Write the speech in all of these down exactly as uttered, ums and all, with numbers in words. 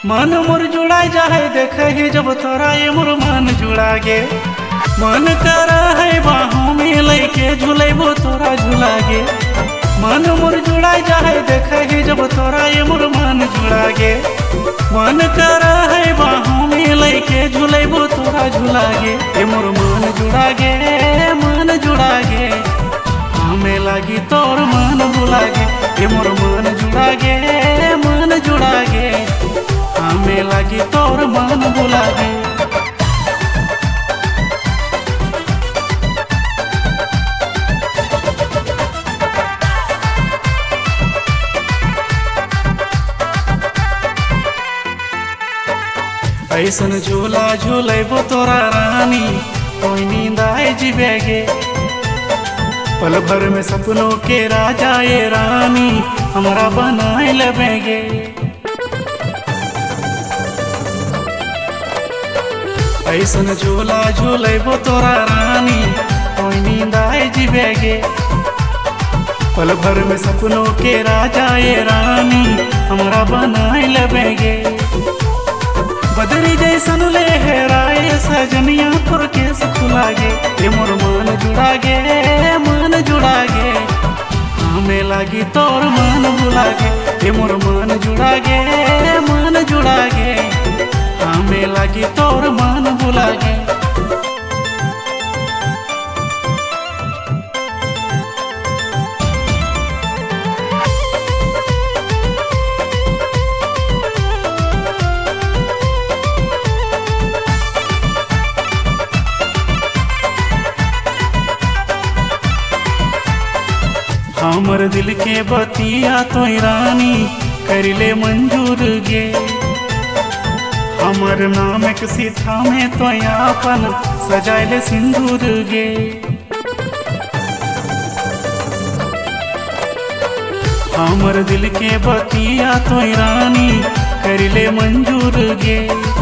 मन मोर जुड़ा जाए देखे ही जब तोरा ये मोर मन जुड़ा गे। मन कर है बाहों में लेके झुलेबो तोरा झुला गे। मन मोर जुड़ा जाए देखे ही जब तोरा ये मोर मन जुड़ा गे। मन कर है बाहों में लेके झुलेबो तोरा झुला गे। ये मोर मन जुड़ा गे, मन जुड़ा गे, हमें लगी तोर मन भुला गे। ये मोर मन जुड़ा गे, मन जुड़ा गे, हमें लगी तोर मन भुला गे। ऐसन झूला झूलेबो तोरा रानी कोई नींद आए जीवेगे। पल भर में सपनों के राजा ये रानी हमारा बनाए लेबेगे। ऐसन झूला झूलेबो तोरा रानी कोई नींद आए जीवेगे। पल भर में सपनों के राजा ये रानी हमारा बनाए लेबेगे। बदरी जैसन लहराए सजनिया तोर केस खुला गे। ये मोर मन जुड़ा गे, मन जुड़ा गे, हमें लगी तोर मन भुला गे। ये मोर मन जुड़ा गे, मन जुड़ा गे, हमें लगी तोर मन भुला गे। हमर दिल के बतिया तो रानी करिले मंजूर गे। हमर नाम एक सीथा में तो अपन सजाइले सिंदूर गे। हमर दिल के बतिया तो रानी करिले मंजूर गे।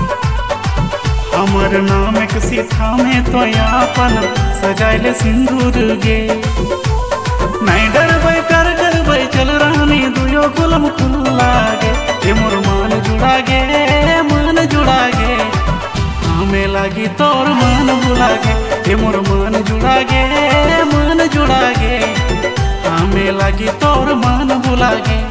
हमर नाम एक सीथा में तो अपन सजाइले सिंदूर गे। नहीं डरबै कर डरबै चल रानी दुयो गुलम खुला गे। ये मोर मन जुड़ा गे, मन जुड़ा गे, हमें लगी तोर मन भुला गे। ये मोर मन जुड़ा गे, मन जुड़ा गे, हमें लगी तोर मन भुला गे।